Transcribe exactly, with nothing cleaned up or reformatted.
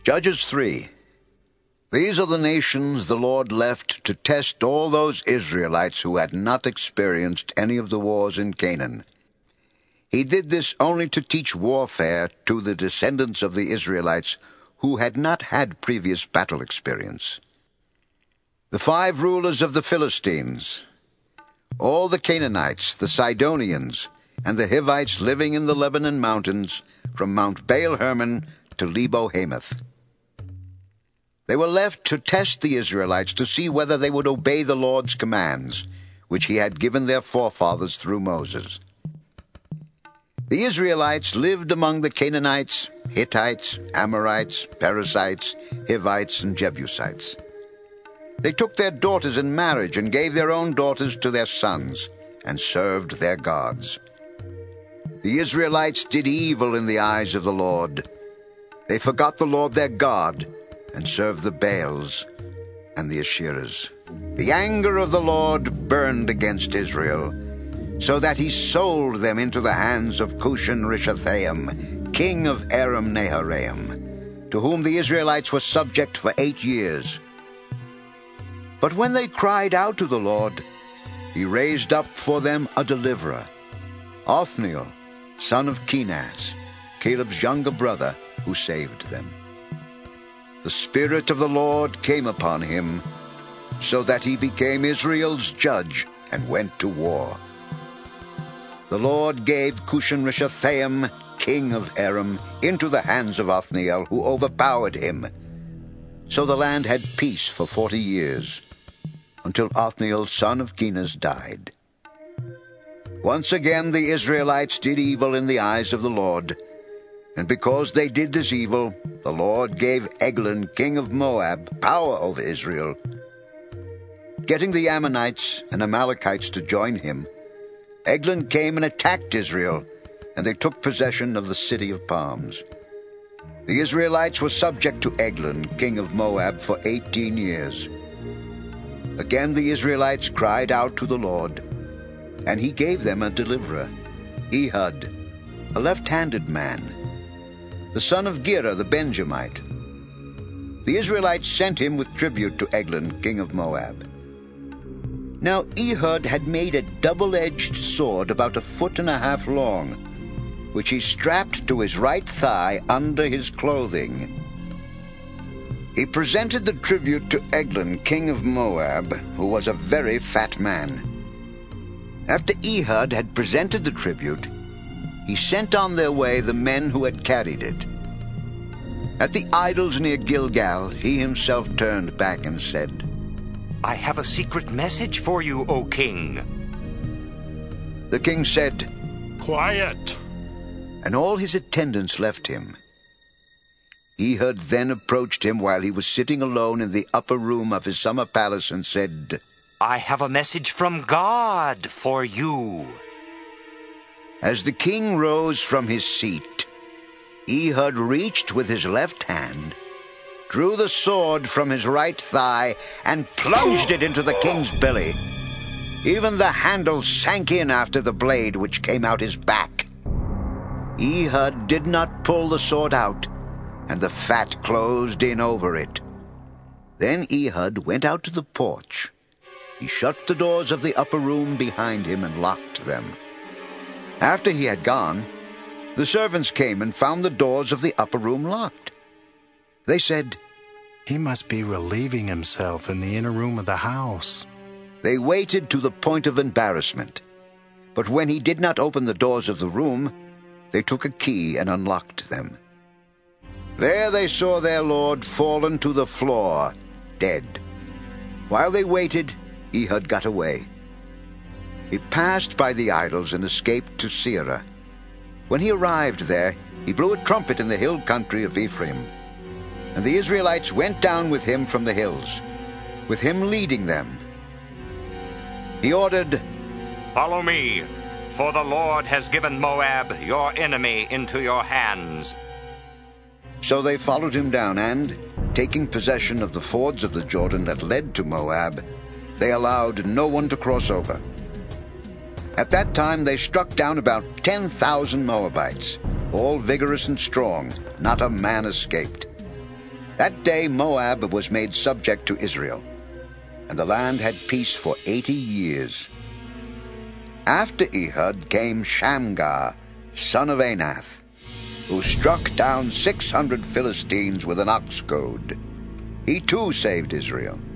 Judges three. These are the nations the Lord left to test all those Israelites who had not experienced any of the wars in Canaan. He did this only to teach warfare to the descendants of the Israelites who had not had previous battle experience. The five rulers of the Philistines, all the Canaanites, the Sidonians, and the Hivites living in the Lebanon mountains, from Mount Baal-Hermon to Lebo-Hamath. They were left to test the Israelites to see whether they would obey the Lord's commands, which he had given their forefathers through Moses. The Israelites lived among the Canaanites, Hittites, Amorites, Perizzites, Hivites, and Jebusites. They took their daughters in marriage and gave their own daughters to their sons, and served their gods. The Israelites did evil in the eyes of the Lord. They forgot the Lord their God, and served the Baals and the Asherahs. The anger of the Lord burned against Israel, so that he sold them into the hands of Cushan-Rishathaim, king of Aram-Naharaim, to whom the Israelites were subject for eight years. But when they cried out to the Lord, he raised up for them a deliverer, Othniel, son of Kenaz, Caleb's younger brother, who saved them. The Spirit of the Lord came upon him, so that he became Israel's judge and went to war. The Lord gave Cushan-Rishathaim, king of Aram, into the hands of Othniel, who overpowered him. So the land had peace for forty years, until Othniel, son of Kenaz, died. Once again the Israelites did evil in the eyes of the Lord, and because they did this evil, the Lord gave Eglon, king of Moab, power over Israel. Getting the Ammonites and Amalekites to join him, Eglon came and attacked Israel, and they took possession of the city of palms. The Israelites were subject to Eglon, king of Moab, for eighteen years. Again the Israelites cried out to the Lord, and he gave them a deliverer, Ehud, a left-handed man, the son of Gera the Benjamite. The Israelites sent him with tribute to Eglon, king of Moab. Now Ehud had made a double-edged sword about a foot and a half long, which he strapped to his right thigh under his clothing. He presented the tribute to Eglon, king of Moab, who was a very fat man. After Ehud had presented the tribute, he sent on their way the men who had carried it. At the idols near Gilgal, he himself turned back and said, "I have a secret message for you, O king." The king said, "Quiet!" and all his attendants left him. Ehud then approached him while he was sitting alone in the upper room of his summer palace and said, "I have a message from God for you." As the king rose from his seat, Ehud reached with his left hand, drew the sword from his right thigh, and plunged it into the king's belly. Even the handle sank in after the blade, which came out his back. Ehud did not pull the sword out, and the fat closed in over it. Then Ehud went out to the porch. He shut the doors of the upper room behind him and locked them. After he had gone, the servants came and found the doors of the upper room locked. They said, "He must be relieving himself in the inner room of the house." They waited to the point of embarrassment. But when he did not open the doors of the room, they took a key and unlocked them. There they saw their lord fallen to the floor, dead. While they waited, Ehud got away. He passed by the idols and escaped to Seirah. When he arrived there, he blew a trumpet in the hill country of Ephraim. And the Israelites went down with him from the hills, with him leading them. He ordered, "Follow me, for the Lord has given Moab, your enemy, into your hands." So they followed him down, and, taking possession of the fords of the Jordan that led to Moab, they allowed no one to cross over. At that time they struck down about ten thousand Moabites, all vigorous and strong. Not a man escaped. That day Moab was made subject to Israel, and the land had peace for eighty years. After Ehud came Shamgar, son of Anath, who struck down six hundred Philistines with an ox goad. He too saved Israel.